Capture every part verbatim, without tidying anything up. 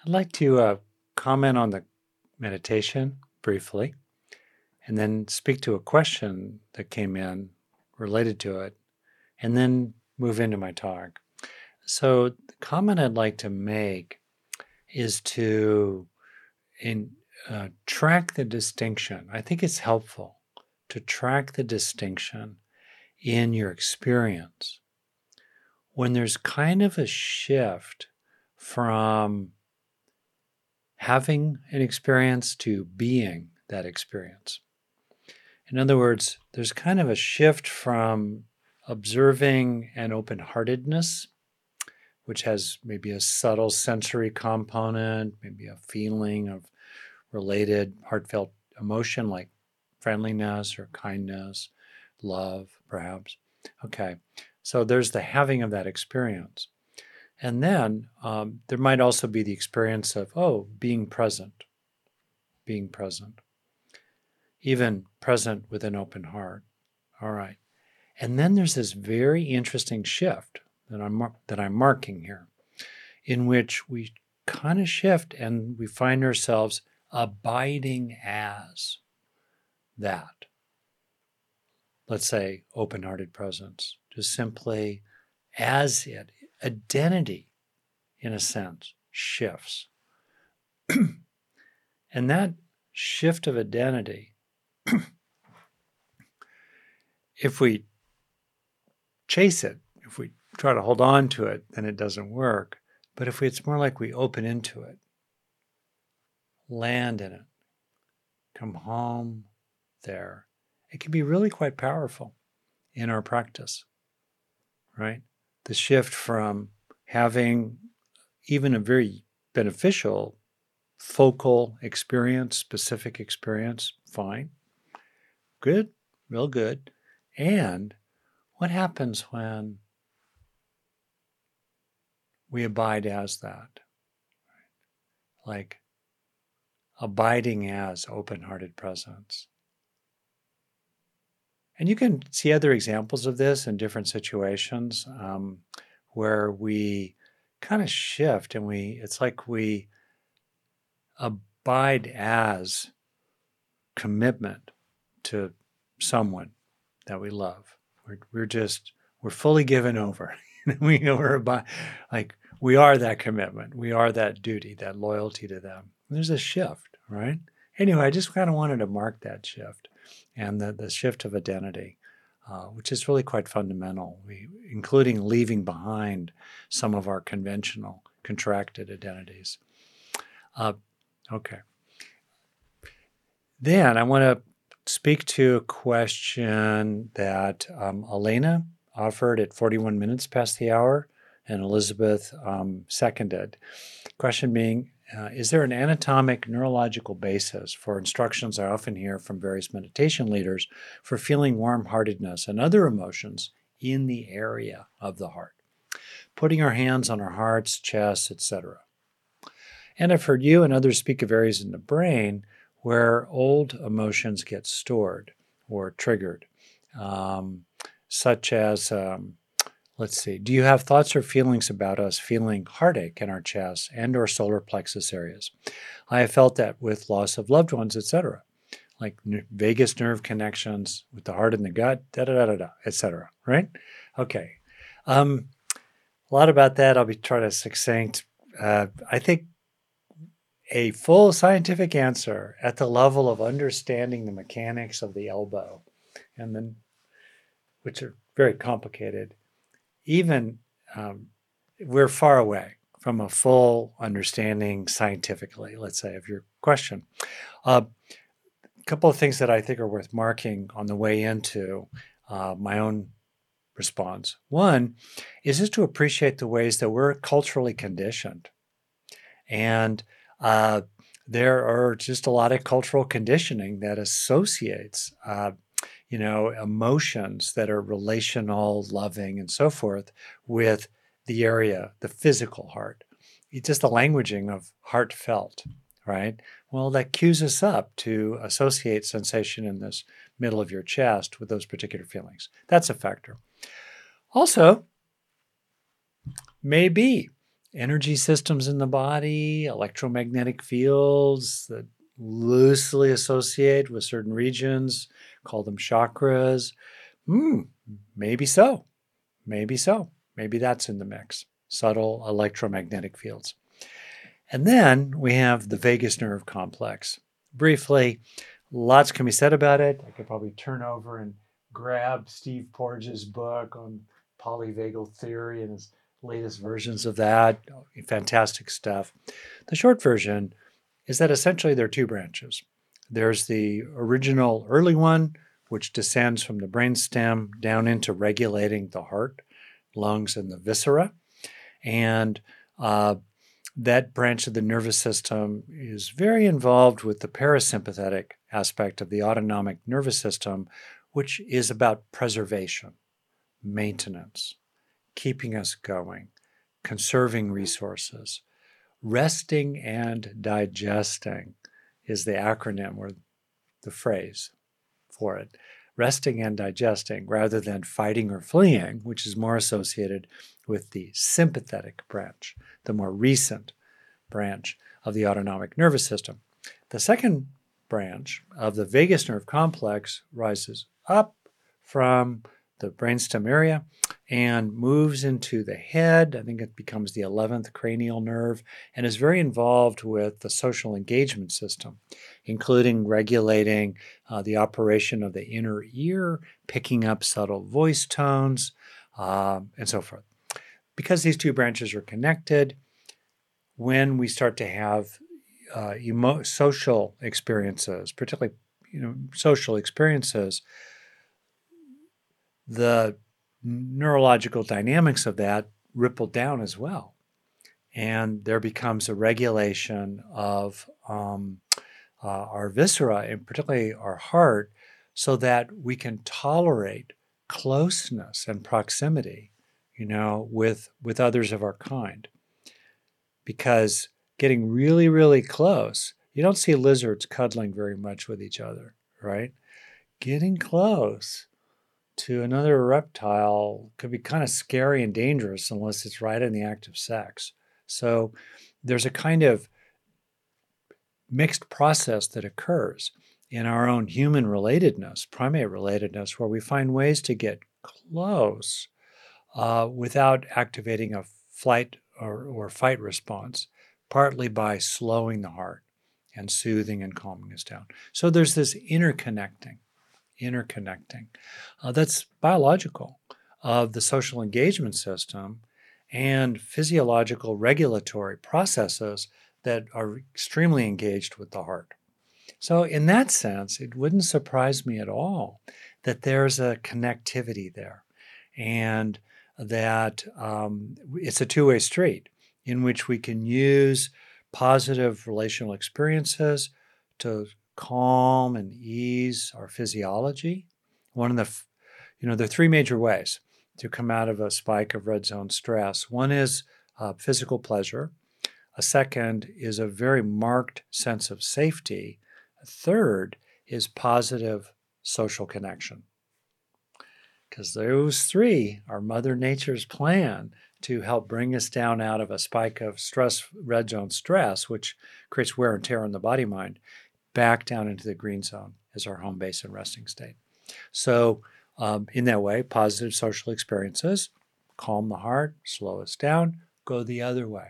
I'd like to uh, comment on the meditation briefly, and then speak to a question that came in related to it, and then move into my talk. So, the comment I'd like to make is to in, uh, track the distinction. I think it's helpful to track the distinction in your experience when there's kind of a shift from having an experience to being that experience. In other words, there's kind of a shift from observing an open heartedness, which has maybe a subtle sensory component, maybe a feeling of related heartfelt emotion like friendliness or kindness, love, perhaps. Okay, so there's the having of that experience. And then um, there might also be the experience of, oh, being present, being present, even present with an open heart. All right. And then there's this very interesting shift that I'm, mar- that I'm marking here, in which we kind of shift and we find ourselves abiding as that. Let's say open hearted presence, just simply as it. Identity, in a sense, shifts. And that shift of identity, if we chase it, if we try to hold on to it, then it doesn't work. But if we, it's more like we open into it, land in it, come home there, it can be really quite powerful in our practice, right? The shift from having even a very beneficial focal experience, specific experience, fine, good, real good. And what happens when we abide as that? Like abiding as open-hearted presence. And you can see other examples of this in different situations um, where we kind of shift and we, it's like we abide as commitment to someone that we love. We're, we're just, we're fully given over. we we're about, like, we are that commitment. We are that duty, that loyalty to them. There's a shift, right? Anyway, I just kind of wanted to mark that shift and the, the shift of identity, uh, which is really quite fundamental, we, including leaving behind some of our conventional contracted identities. Uh, okay. Then I want to speak to a question that um, Elena offered at forty-one minutes past the hour, and Elizabeth um, seconded. Question being, uh, is there an anatomic neurological basis for instructions I often hear from various meditation leaders for feeling warm-heartedness and other emotions in the area of the heart? Putting our hands on our hearts, chests, et cetera. And I've heard you and others speak of areas in the brain where old emotions get stored or triggered, um, such as, um, let's see, do you have thoughts or feelings about us feeling heartache in our chest and or solar plexus areas? I have felt that with loss of loved ones, et cetera, like vagus nerve connections with the heart and the gut, da da da da da, et cetera. Right? Okay. Um, a lot about that. I'll be trying to succinct. Uh, I think a full scientific answer at the level of understanding the mechanics of the elbow, and then, which are very complicated. Even um, we're far away from a full understanding scientifically, let's say, of your question. Uh, a couple of things that I think are worth marking on the way into uh, my own response. One is just to appreciate the ways that we're culturally conditioned. And uh, there are just a lot of cultural conditioning that associates, uh, you know, emotions that are relational, loving, and so forth with the area, the physical heart. It's just the languaging of heartfelt, right? Well, that cues us up to associate sensation in this middle of your chest with those particular feelings. That's a factor. Also, maybe energy systems in the body, electromagnetic fields that loosely associate with certain regions, call them chakras. Hmm, maybe so. Maybe so. Maybe that's in the mix. Subtle electromagnetic fields. And then we have the vagus nerve complex. Briefly, lots can be said about it. I could probably turn over and grab Steve Porges' book on polyvagal theory and his latest versions of that. Fantastic stuff. The short version is that essentially there are two branches. There's the original early one, which descends from the brainstem down into regulating the heart, lungs, and the viscera. And uh, that branch of the nervous system is very involved with the parasympathetic aspect of the autonomic nervous system, which is about preservation, maintenance, keeping us going, conserving resources. Resting and digesting is the acronym or the phrase for it. Resting and digesting rather than fighting or fleeing, which is more associated with the sympathetic branch, the more recent branch of the autonomic nervous system. The second branch of the vagus nerve complex rises up from the brainstem area and moves into the head. I think it becomes the eleventh cranial nerve and is very involved with the social engagement system, including regulating uh, the operation of the inner ear, picking up subtle voice tones, uh, and so forth. Because these two branches are connected, when we start to have uh, emo- social experiences, particularly you know, social experiences, the neurological dynamics of that ripple down as well. And there becomes a regulation of um, uh, our viscera, and particularly our heart, so that we can tolerate closeness and proximity, you know, with, with others of our kind. Because getting really, really close, you don't see lizards cuddling very much with each other, right? Getting close to another reptile could be kind of scary and dangerous unless it's right in the act of sex. So there's a kind of mixed process that occurs in our own human relatedness, primate relatedness, where we find ways to get close uh, without activating a flight or, or fight response, partly by slowing the heart and soothing and calming us down. So there's this interconnecting. interconnecting. Uh, that's biological of the social engagement system and physiological regulatory processes that are extremely engaged with the heart. So in that sense, it wouldn't surprise me at all that there's a connectivity there and that um, it's a two-way street in which we can use positive relational experiences to calm and ease our physiology. One of the, you know, there are three major ways to come out of a spike of red zone stress. One is uh, physical pleasure. A second is a very marked sense of safety. A third is positive social connection. Because those three are Mother Nature's plan to help bring us down out of a spike of stress, red zone stress, which creates wear and tear on the body mind, back down into the green zone as our home base and resting state. So um, in that way, positive social experiences calm the heart, slow us down, go the other way.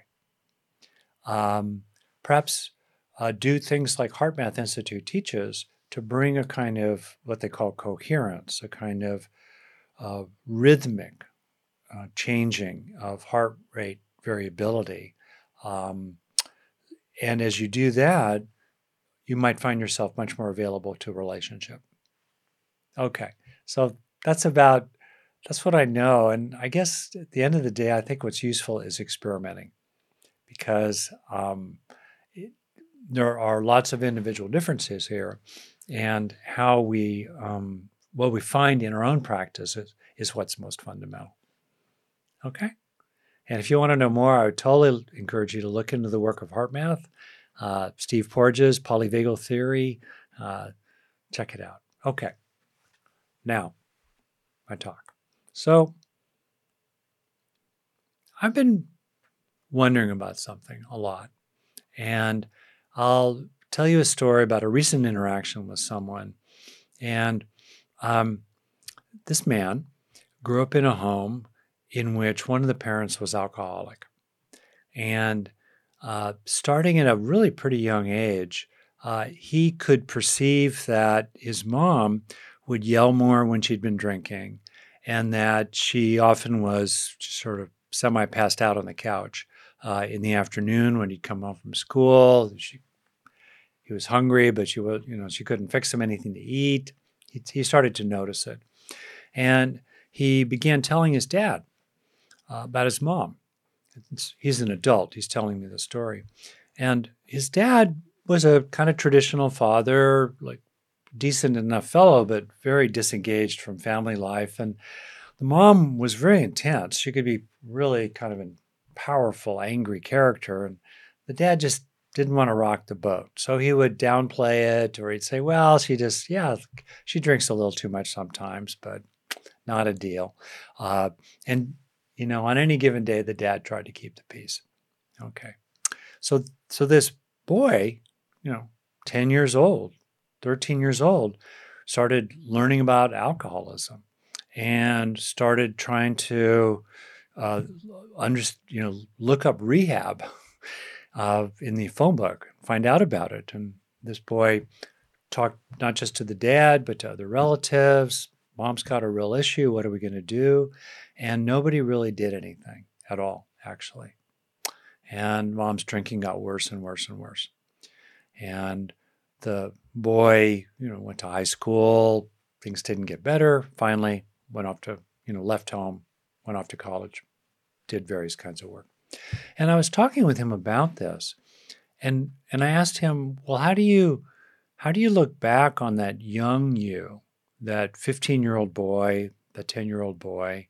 Um, perhaps uh, do things like HeartMath Institute teaches to bring a kind of what they call coherence, a kind of uh, rhythmic uh, changing of heart rate variability. Um, and as you do that, you might find yourself much more available to a relationship. Okay, so that's about, that's what I know. And I guess at the end of the day, I think what's useful is experimenting because um, it, there are lots of individual differences here. And how we, um, what we find in our own practice is, is what's most fundamental. Okay? And if you want to know more, I would totally encourage you to look into the work of HeartMath, uh, Steve Porges, Polyvagal Theory. Uh, check it out. Okay. Now, my talk. So, I've been wondering about something a lot. And I'll tell you a story about a recent interaction with someone. And um, this man grew up in a home in which one of the parents was alcoholic. And uh, starting at a really pretty young age, uh, he could perceive that his mom would yell more when she'd been drinking, and that she often was just sort of semi-passed out on the couch uh, in the afternoon when he'd come home from school. She, he was hungry, but she was, you know, she couldn't fix him anything to eat. He, he started to notice it, and he began telling his dad uh, about his mom. He's an adult. He's telling me the story. And his dad was a kind of traditional father, like decent enough fellow, but very disengaged from family life. And the mom was very intense. She could be really kind of a powerful, angry character. And the dad just didn't want to rock the boat. So he would downplay it, or he'd say, well, she just, yeah, she drinks a little too much sometimes, but not a deal. Uh, and You know, on any given day, the dad tried to keep the peace. Okay. So, so this boy, you know, ten years old, thirteen years old, started learning about alcoholism and started trying to, uh, under, you know, look up rehab uh, in the phone book, find out about it. And this boy talked not just to the dad, but to other relatives. Mom's got a real issue. What are we going to do? And nobody really did anything at all, actually. And mom's drinking got worse and worse and worse. And the boy, you know, went to high school. Things didn't get better. Finally, went off to, you know, left home, went off to college, did various kinds of work. And I was talking with him about this, and and I asked him, well, how do you how do you look back on that young you, that fifteen-year-old boy, that ten-year-old boy?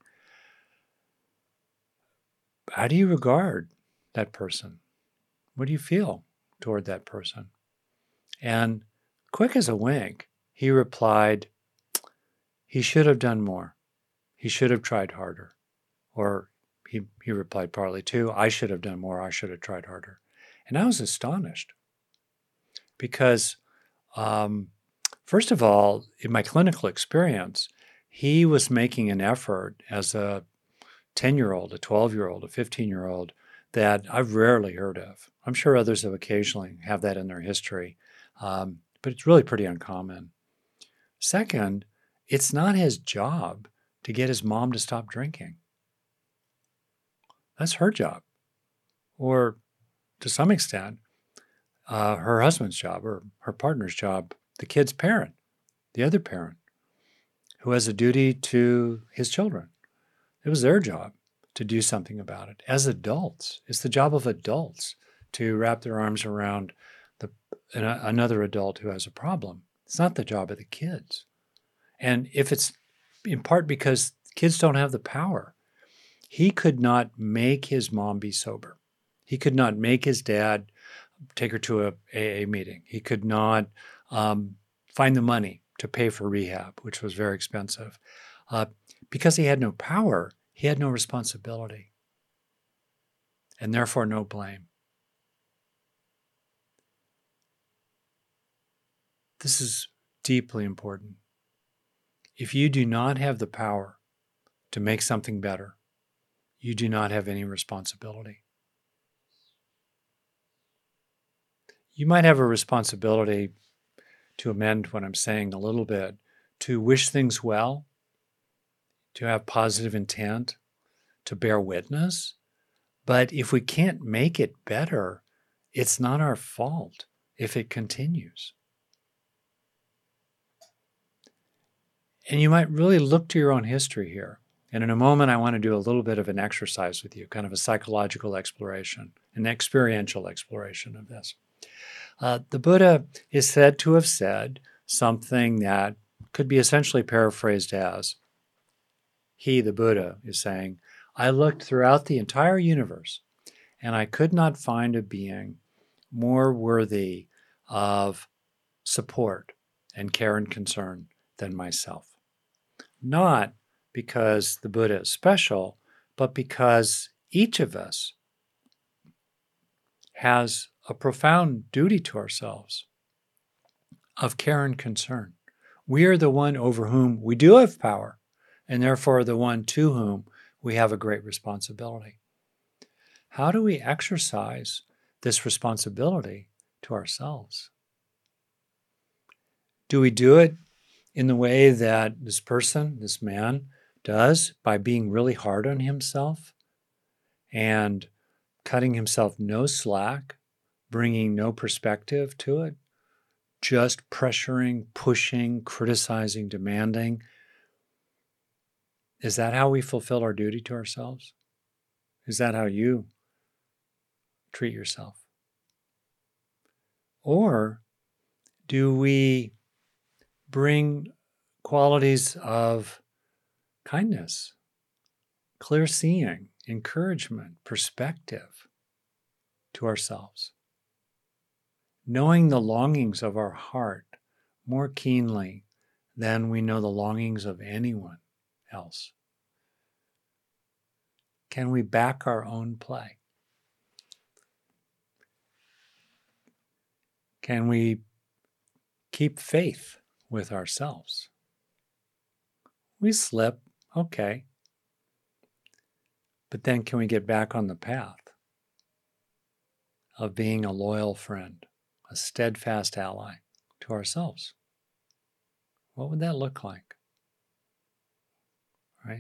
How do you regard that person? What do you feel toward that person? And quick as a wink, he replied, he should have done more. He should have tried harder. Or he, he replied partly too, I should have done more. I should have tried harder. And I was astonished because, um, first of all, in my clinical experience, he was making an effort as a ten-year-old, a twelve-year-old, a fifteen-year-old that I've rarely heard of. I'm sure others have occasionally have that in their history, um, but it's really pretty uncommon. Second, it's not his job to get his mom to stop drinking. That's her job, or to some extent, uh, her husband's job or her partner's job, the kid's parent, the other parent, who has a duty to his children. It was their job to do something about it. As adults, it's the job of adults to wrap their arms around the, another adult who has a problem. It's not the job of the kids. And if it's in part because kids don't have the power, he could not make his mom be sober. He could not make his dad take her to a A A meeting. He could not um, find the money to pay for rehab, which was very expensive. Uh, because he had no power, he had no responsibility, and therefore no blame. This is deeply important. If you do not have the power to make something better, you do not have any responsibility. You might have a responsibility, to amend what I'm saying a little bit, to wish things well, to have positive intent, to bear witness. But if we can't make it better, it's not our fault if it continues. And you might really look to your own history here. And in a moment, I want to do a little bit of an exercise with you, kind of a psychological exploration, an experiential exploration of this. Uh, the Buddha is said to have said something that could be essentially paraphrased as, he, the Buddha, is saying, I looked throughout the entire universe, and I could not find a being more worthy of support and care and concern than myself. Not because the Buddha is special, but because each of us has a profound duty to ourselves of care and concern. We are the one over whom we do have power, and therefore the one to whom we have a great responsibility. How do we exercise this responsibility to ourselves? Do we do it in the way that this person, this man, does by being really hard on himself and cutting himself no slack, bringing no perspective to it, just pressuring, pushing, criticizing, demanding? Is that how we fulfill our duty to ourselves? Is that how you treat yourself? Or do we bring qualities of kindness, clear seeing, encouragement, perspective to ourselves, knowing the longings of our heart more keenly than we know the longings of anyone else? Can we back our own play? Can we keep faith with ourselves? We slip, okay. But then can we get back on the path of being a loyal friend, a steadfast ally to ourselves? What would that look like? Right?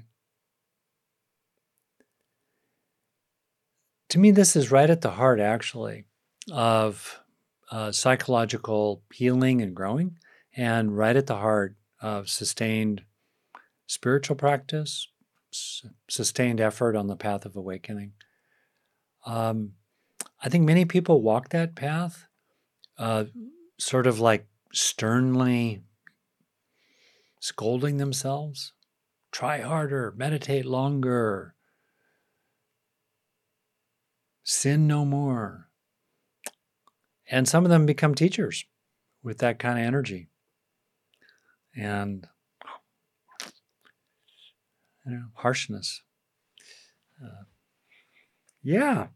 To me, this is right at the heart, actually, of uh, psychological healing and growing, and right at the heart of sustained spiritual practice, s- sustained effort on the path of awakening. Um, I think many people walk that path uh, sort of like sternly scolding themselves. Try harder, meditate longer, sin no more. And some of them become teachers with that kind of energy. And you know, harshness. Uh, yeah.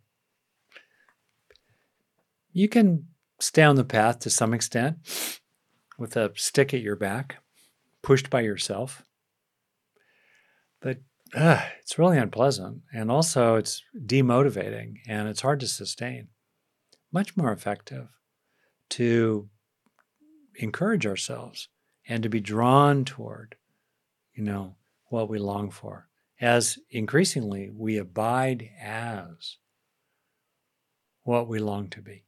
You can stay on the path to some extent with a stick at your back, pushed by yourself. But uh, it's really unpleasant. And also it's demotivating and it's hard to sustain. Much more effective to encourage ourselves and to be drawn toward, you know, what we long for, as increasingly we abide as what we long to be.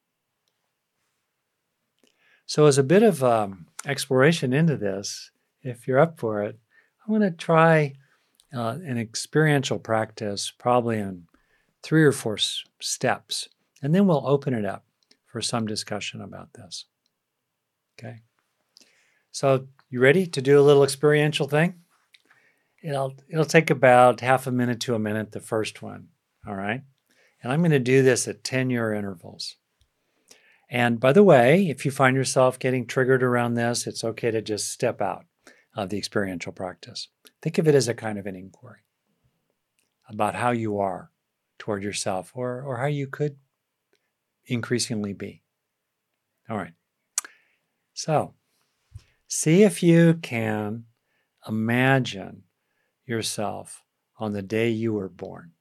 So as a bit of um, exploration into this, if you're up for it, I'm going to try uh, an experiential practice, probably in three or four s- steps, and then we'll open it up for some discussion about this. Okay. So you ready to do a little experiential thing? It'll it'll take about half a minute to a minute, the first one. All right. And I'm going to do this at ten-year intervals. And by the way, if you find yourself getting triggered around this, it's okay to just step out of the experiential practice. Think of it as a kind of an inquiry about how you are toward yourself, or, or how you could increasingly be. All right. So see if you can imagine yourself on the day you were born.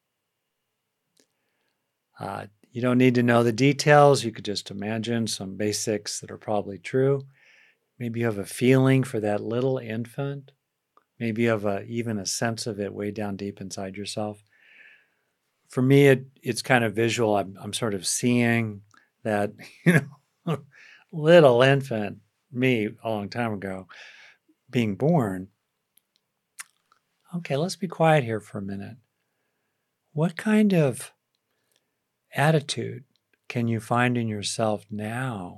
Uh, you don't need to know the details. You could just imagine some basics that are probably true. Maybe you have a feeling for that little infant. Maybe you have a, even a sense of it way down deep inside yourself. For me, it, it's kind of visual. I'm, I'm sort of seeing that, you know, little infant, me a long time ago, being born. Okay, let's be quiet here for a minute. What kind of attitude can you find in yourself now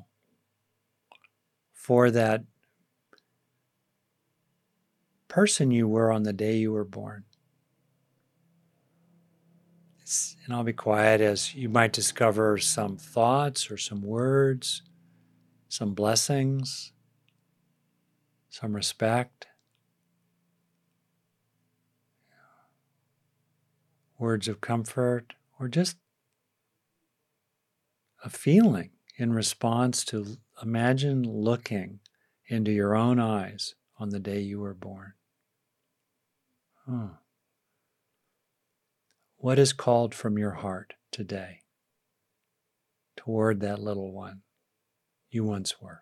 for that person you were on the day you were born? And I'll be quiet as you might discover some thoughts or some words, some blessings, some respect, words of comfort, or just a feeling in response to imagine looking into your own eyes on the day you were born. Huh. What is called from your heart today toward that little one you once were?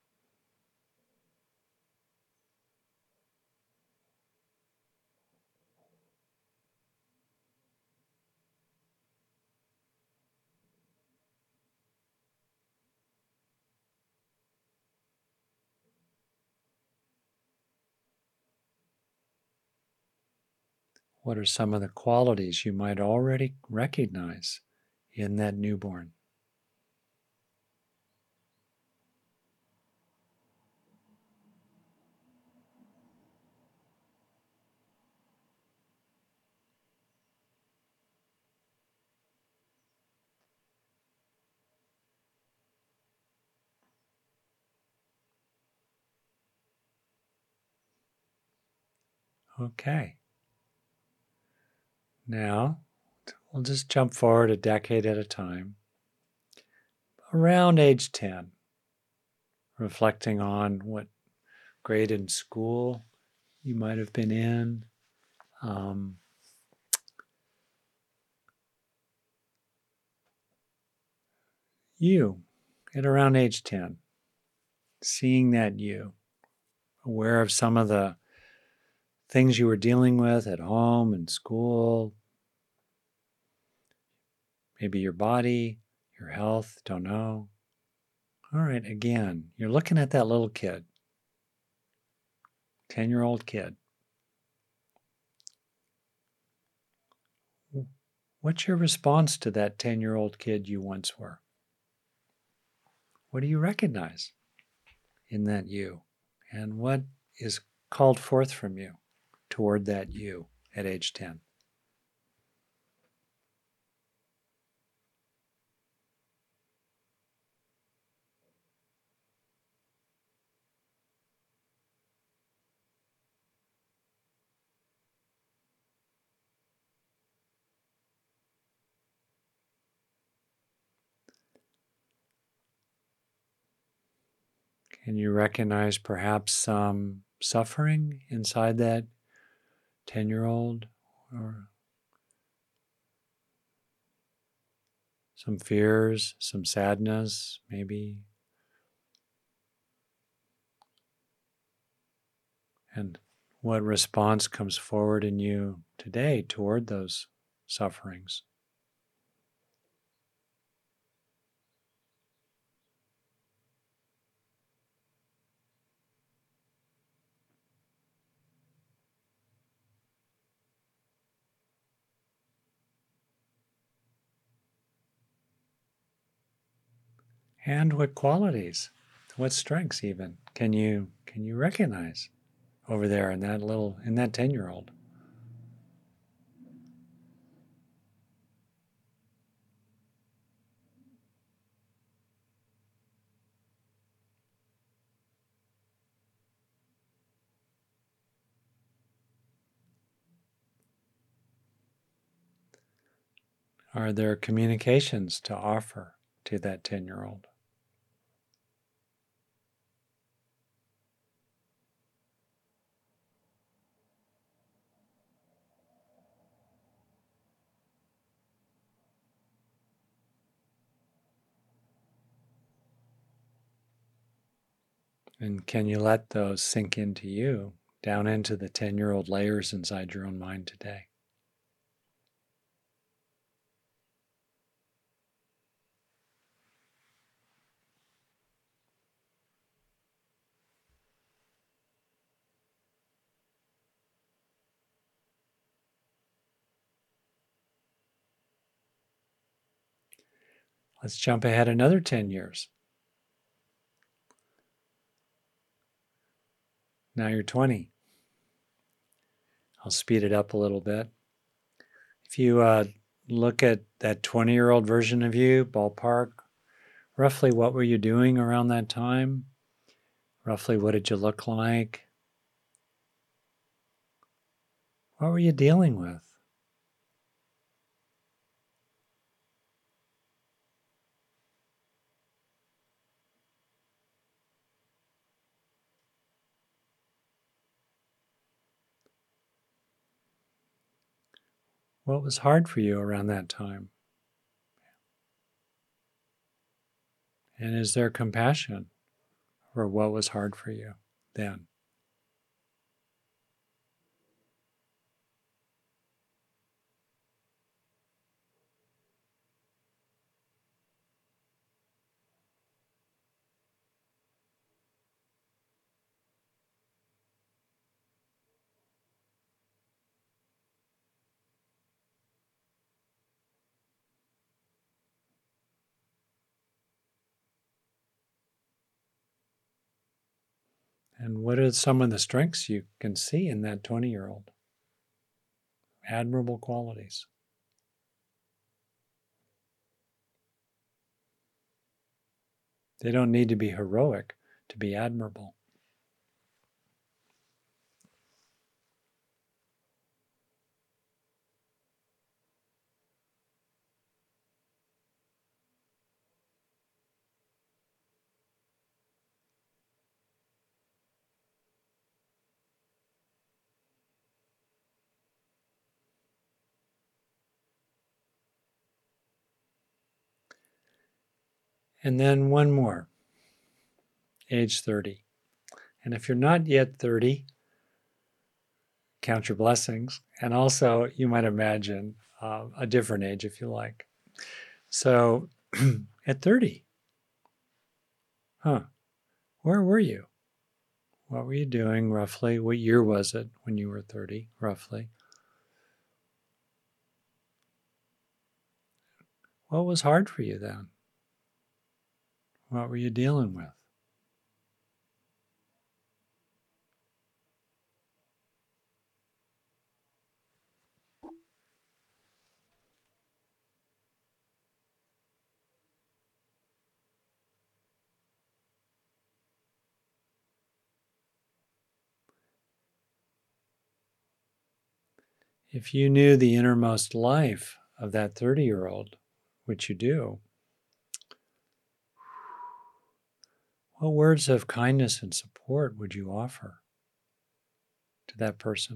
What are some of the qualities you might already recognize in that newborn? Okay. Now, we'll just jump forward a decade at a time. Around age ten, reflecting on what grade in school you might have been in. Um, you, at around age ten, seeing that you, aware of some of the things you were dealing with at home and school, maybe your body, your health, don't know. All right, again, you're looking at that little kid, ten-year-old kid. What's your response to that ten-year-old kid you once were? What do you recognize in that you? And what is called forth from you toward that you at age ten? Can you recognize perhaps some suffering inside that ten-year-old, or some fears, some sadness, maybe? And what response comes forward in you today toward those sufferings? And what qualities, what strengths even can you can you recognize over there in that little in that ten-year-old? Are there communications to offer to that ten-year-old? And can you let those sink into you, down into the ten-year-old layers inside your own mind today? Let's jump ahead another ten years. Now you're twenty. I'll speed it up a little bit. If you uh, look at that twenty-year-old version of you, ballpark, roughly what were you doing around that time? Roughly what did you look like? What were you dealing with? What was hard for you around that time? And is there compassion for what was hard for you then? And what are some of the strengths you can see in that twenty-year-old? Admirable qualities. They don't need to be heroic to be admirable. And then one more, age thirty. And if you're not yet thirty, count your blessings. And also, you might imagine uh, a different age if you like. So at thirty, huh, where were you? What were you doing roughly? What year was it when you were thirty, roughly? What was hard for you then? What were you dealing with? If you knew the innermost life of that thirty-year-old, which you do, what words of kindness and support would you offer to that person?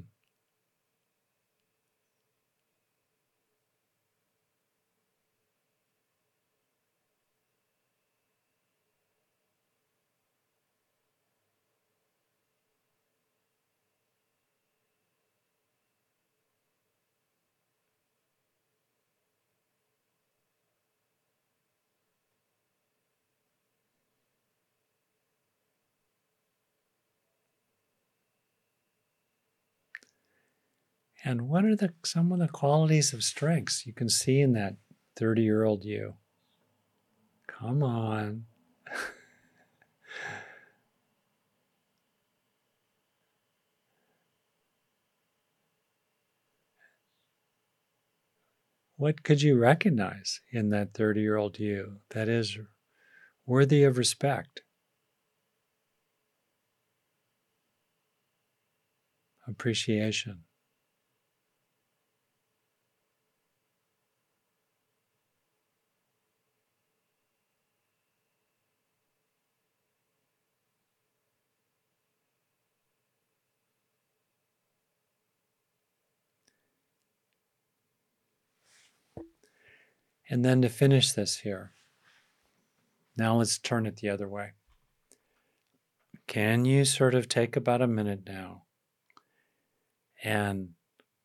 And what are the some of the qualities of strengths you can see in that thirty-year-old you? Come on. What could you recognize in that thirty-year-old you that is worthy of respect, appreciation? And then to finish this here, now let's turn it the other way. Can you sort of take about a minute now and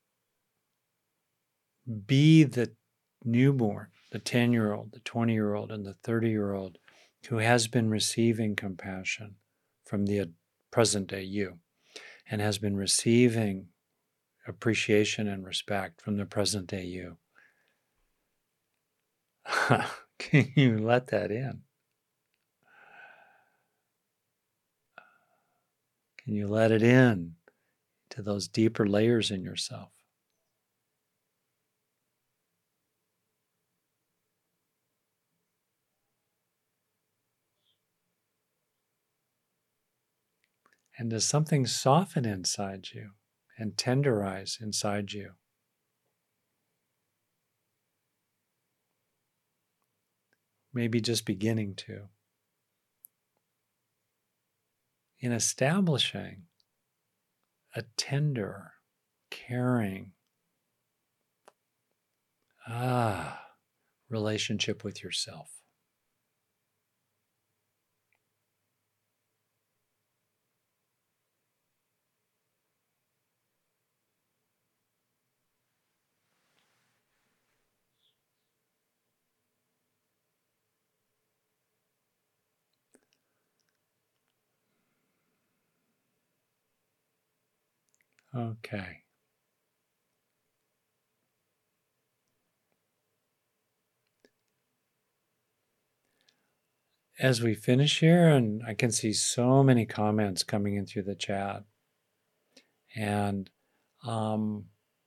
be the newborn, the ten-year-old, the twenty-year-old, and the thirty-year-old who has been receiving compassion from the present-day you and has been receiving appreciation and respect from the present-day you? Can you let that in? Can you let it in to those deeper layers in yourself? And does something soften inside you and tenderize inside you? Maybe just beginning to. In establishing a tender, caring, Ah, relationship with yourself. Okay. As we finish here, and I can see so many comments coming in through the chat, and um,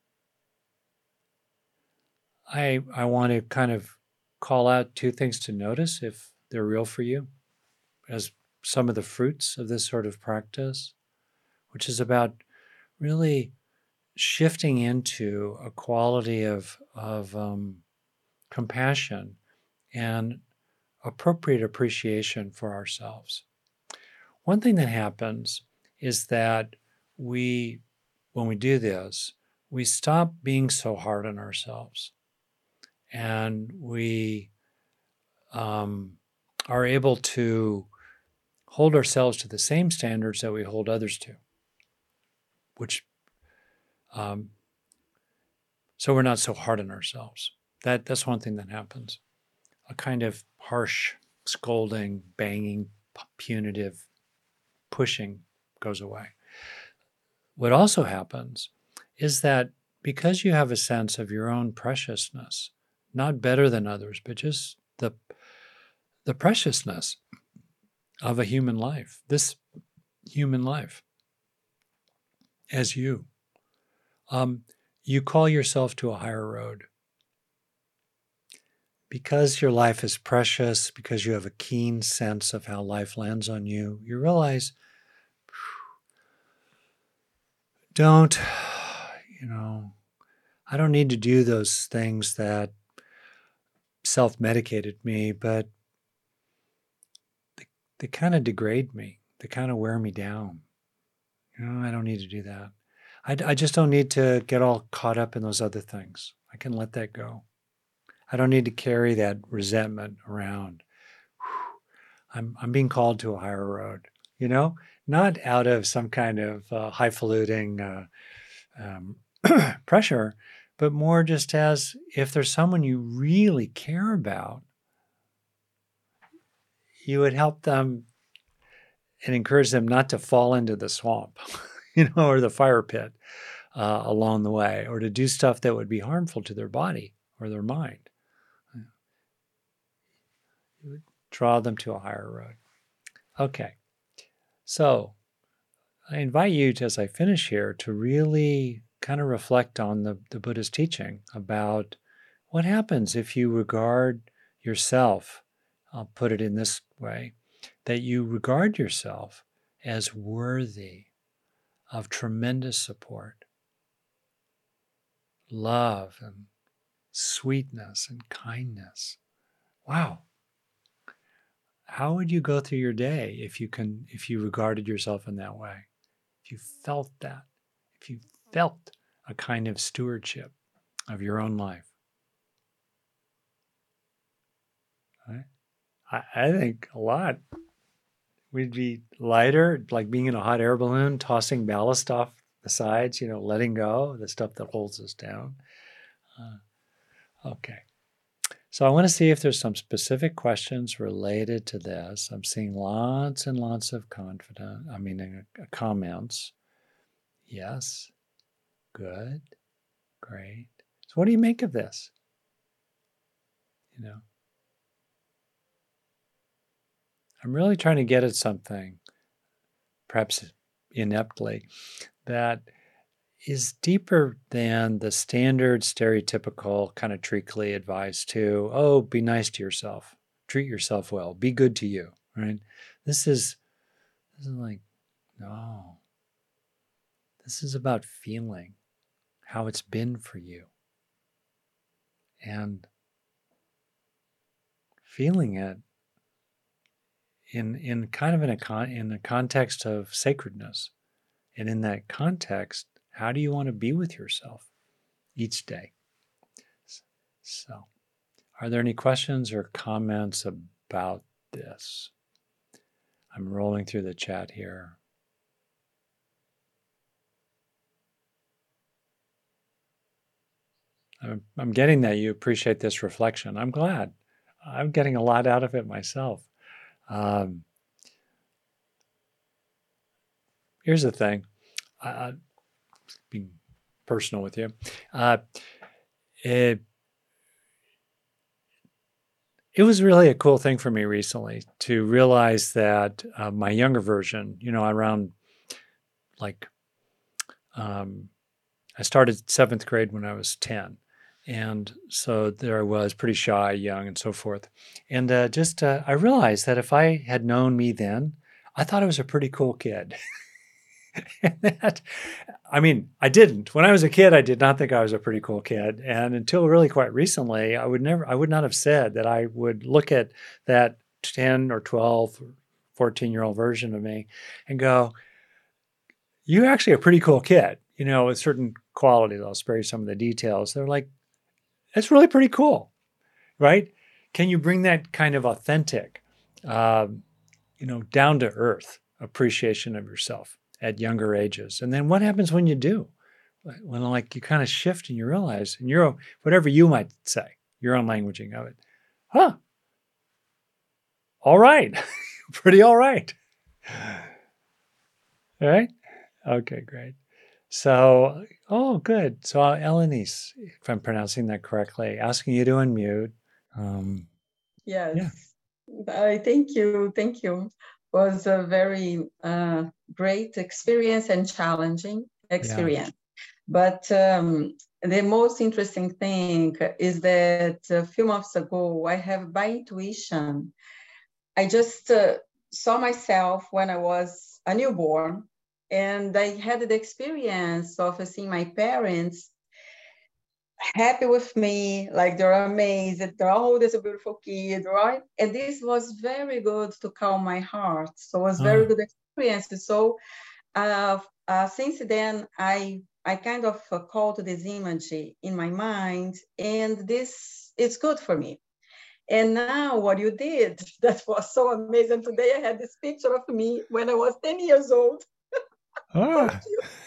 I I want to kind of call out two things to notice if they're real for you as some of the fruits of this sort of practice, which is about really shifting into a quality of of um, compassion and appropriate appreciation for ourselves. One thing that happens is that we, when we do this, we stop being so hard on ourselves, and we um, are able to hold ourselves to the same standards that we hold others to, which um, so we're not so hard on ourselves. That that's one thing that happens. A kind of harsh, scolding, banging, punitive pushing goes away. What also happens is that because you have a sense of your own preciousness, not better than others, but just the the preciousness of a human life, this human life as you, um, you call yourself to a higher road. Because your life is precious, because you have a keen sense of how life lands on you, you realize, don't, you know, I don't need to do those things that self-medicated me, but they, they kind of degrade me. They kind of wear me down. You know, I don't need to do that. I, I just don't need to get all caught up in those other things. I can let that go. I don't need to carry that resentment around. I'm, I'm being called to a higher road, you know, not out of some kind of uh, highfalutin uh, um, pressure, but more just as if there's someone you really care about, you would help them and encourage them not to fall into the swamp, you know, or the fire pit uh, along the way, or to do stuff that would be harmful to their body or their mind. You would draw them to a higher road. Okay, so I invite you, to, as I finish here, to really kind of reflect on the, the Buddha's teaching about what happens if you regard yourself, I'll put it in this way, that you regard yourself as worthy of tremendous support, love, and sweetness and kindness. Wow. How would you go through your day if you can if you regarded yourself in that way? If you felt that, if you felt a kind of stewardship of your own life. Right? I, I think a lot. We'd be lighter, like being in a hot air balloon, tossing ballast off the sides, you know, letting go, the stuff that holds us down. Uh, okay. So I want to see if there's some specific questions related to this. I'm seeing lots and lots of confident, I mean, uh, comments. Yes. Good. Great. So what do you make of this? You know, I'm really trying to get at something, perhaps ineptly, that is deeper than the standard stereotypical kind of treacly advice to, oh, be nice to yourself, treat yourself well, be good to you, right? This is, this is like, no, this is about feeling how it's been for you and feeling it in, in kind of in a, con, in a context of sacredness. And in that context, how do you want to be with yourself each day? So, are there any questions or comments about this? I'm rolling through the chat here. I'm, I'm getting that you appreciate this reflection. I'm glad. I'm getting a lot out of it myself. Um, here's the thing, uh, being personal with you. Uh, it, it was really a cool thing for me recently to realize that uh, my younger version, you know, around like, um, I started seventh grade when I was ten. And so there I was, pretty shy, young, and so forth. And uh, just, uh, I realized that if I had known me then, I thought I was a pretty cool kid. And that, I mean, I didn't. When I was a kid, I did not think I was a pretty cool kid. And until really quite recently, I would never, I would not have said that I would look at that ten or twelve, fourteen year old version of me and go, you're actually a pretty cool kid, you know, with certain qualities. I'll spare you some of the details. They're like, it's really pretty cool, right? Can you bring that kind of authentic, uh, you know, down to earth appreciation of yourself at younger ages? And then what happens when you do? When like you kind of shift and you realize, and you're whatever you might say, your own languaging of it, huh? All right, pretty all right. All right. Okay, great. So, oh, good. So, uh, Elenice, if I'm pronouncing that correctly, asking you to unmute. Um, Yes. Yeah. I thank you. Thank you. Was a very uh, great experience and challenging experience. But um, the most interesting thing is that a few months ago, I have by intuition, I just uh, saw myself when I was a newborn, and I had the experience of seeing my parents happy with me, like they're amazed, they're, oh, this is a beautiful kid, right? And this was very good to calm my heart. So it was very Ah. good experience. So uh, uh, since then, I I kind of uh, called this image in my mind, and this is good for me. And now what you did, that was so amazing. Today I had this picture of me when I was ten years old. Ah.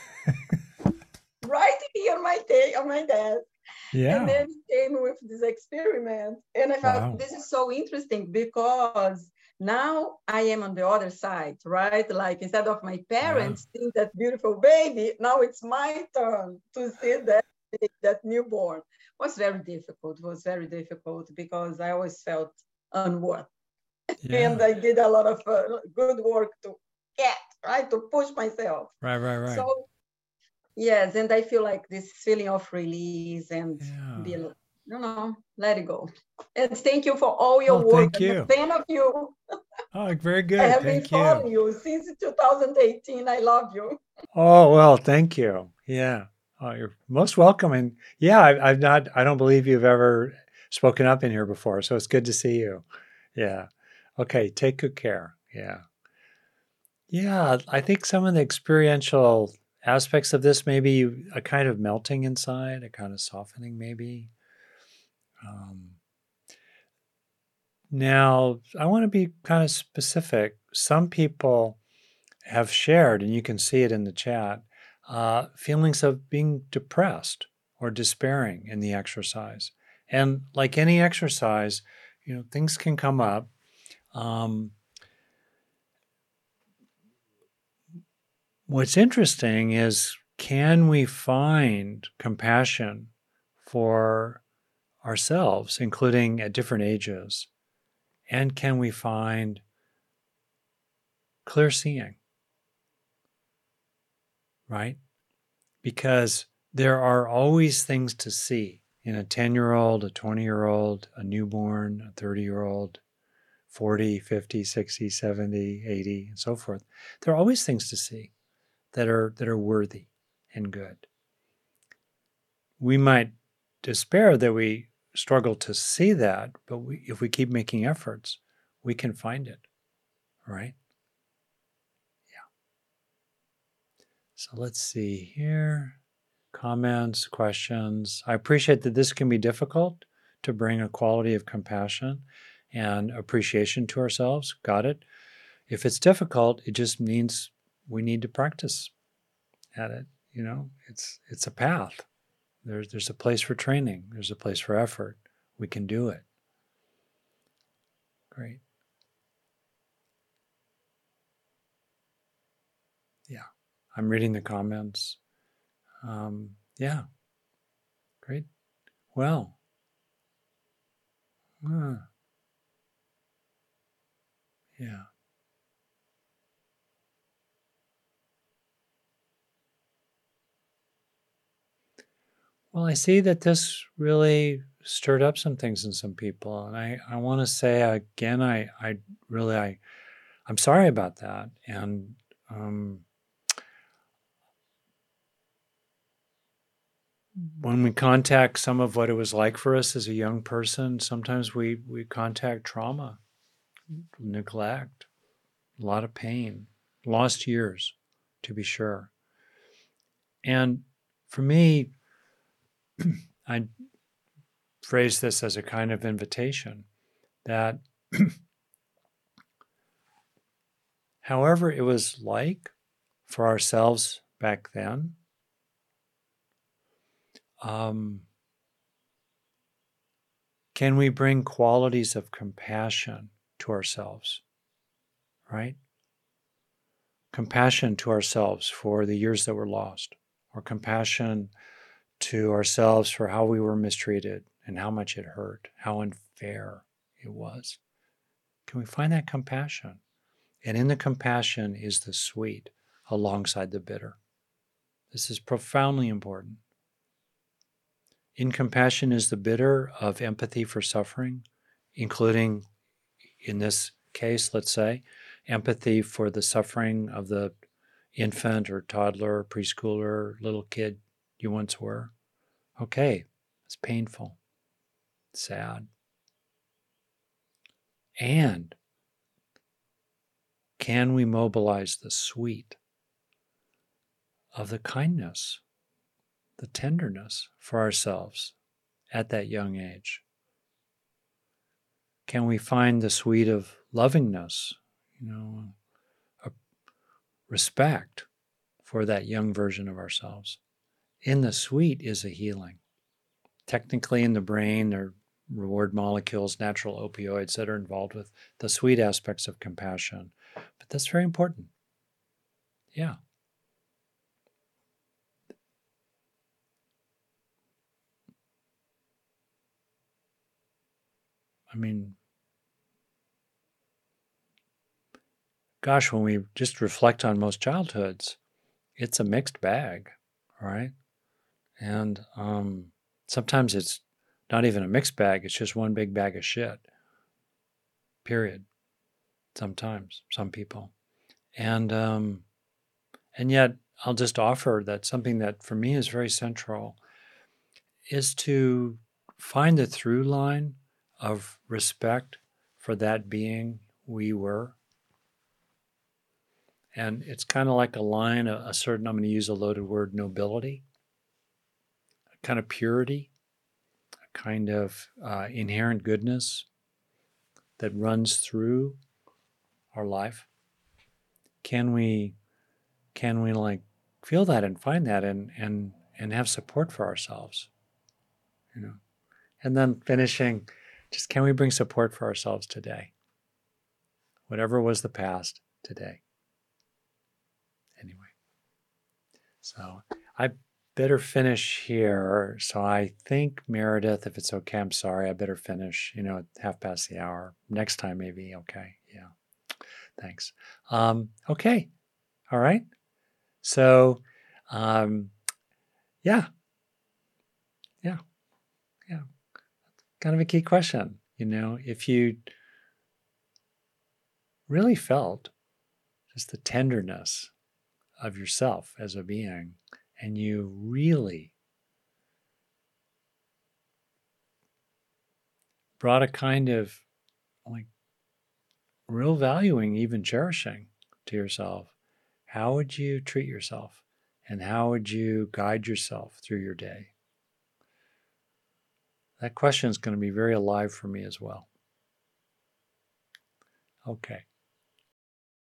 Right here on my day on my desk. Yeah. And then he came with this experiment. And I thought, Wow. this is so interesting because now I am on the other side, right? Like instead of my parents Yeah. seeing that beautiful baby, now it's my turn to see that, that newborn. It was very difficult. It was very difficult because I always felt unworthy. Yeah. And I did a lot of uh, good work to get, right? To push myself. Right, right, right. So yes, and I feel like this feeling of release and Yeah. be, you know, let it go. And thank you for all your Oh, work. thank I'm a you. fan of you. Oh, very I good. have been Thank following you. you since two thousand eighteen. I love you. Oh, well, thank you. Yeah. Oh, you're most welcome. And yeah, I, I've not, I don't believe you've ever spoken up in here before. So it's good to see you. Yeah. Okay. Take good care. Yeah. Yeah. I think some of the experiential aspects of this, maybe a kind of melting inside, a kind of softening, maybe. Um, now, I want to be kind of specific. Some people have shared, and you can see it in the chat, uh, feelings of being depressed or despairing in the exercise. And like any exercise, you know, things can come up. Um, what's interesting is, can we find compassion for ourselves, including at different ages? And can we find clear seeing, right? Because there are always things to see in a ten year old, a twenty year old, a newborn, a thirty year old, forty, fifty, sixty, seventy, eighty, and so forth. There are always things to see that are that are worthy and good. We might despair that we struggle to see that, but we, if we keep making efforts, we can find it, right? Yeah. So let's see here. Comments, questions. I appreciate that this can be difficult to bring a quality of compassion and appreciation to ourselves. Got it. If it's difficult, it just means we need to practice at it. You know, it's it's a path. There's there's a place for training. There's a place for effort. We can do it. Great. Yeah, I'm reading the comments. Um, yeah, great. Well, uh, yeah. Well, I see that this really stirred up some things in some people, and I, I want to say again, I I really I I'm sorry about that, and um, when we contact some of what it was like for us as a young person, sometimes we we contact trauma, neglect, a lot of pain, lost years, to be sure. And for me, I phrase this as a kind of invitation that however it was like for ourselves back then, um, can we bring qualities of compassion to ourselves, right? Compassion to ourselves for the years that were lost, or compassion to ourselves for how we were mistreated and how much it hurt, how unfair it was. Can we find that compassion? And in the compassion is the sweet alongside the bitter. This is profoundly important. In compassion is the bitter of empathy for suffering, including, in this case, let's say, empathy for the suffering of the infant or toddler, preschooler, little kid you once were. Okay, it's painful, sad. And can we mobilize the sweet of the kindness, the tenderness for ourselves at that young age? Can we find the sweet of lovingness, you know, a respect for that young version of ourselves? In the sweet is a healing. Technically, in the brain, there are reward molecules, natural opioids that are involved with the sweet aspects of compassion. But that's very important. Yeah. I mean, gosh, when we just reflect on most childhoods, it's a mixed bag, right? And um, sometimes it's not even a mixed bag, it's just one big bag of shit, period. Sometimes, some people. And um, and yet, I'll just offer that something that for me is very central is to find the through line of respect for that being we were. And it's kind of like a line, a, a certain, I'm going to use a loaded word, nobility, a kind of purity, a kind of uh, inherent goodness that runs through our life. Can we, can we like feel that and find that and and and have support for ourselves, you know? And then finishing, just can we bring support for ourselves today? Whatever was the past, today. Anyway, so I better finish here. So I think, Meredith, if it's okay, I'm sorry, I better finish, you know, at half past the hour. Next time, maybe. Okay. Yeah. Thanks. Um, okay. All right. So, um, yeah. Yeah. Yeah. Kind of a key question. You know, if you really felt just the tenderness of yourself as a being, and you really brought a kind of like real valuing, even cherishing to yourself, how would you treat yourself? And how would you guide yourself through your day? That question is going to be very alive for me as well. Okay.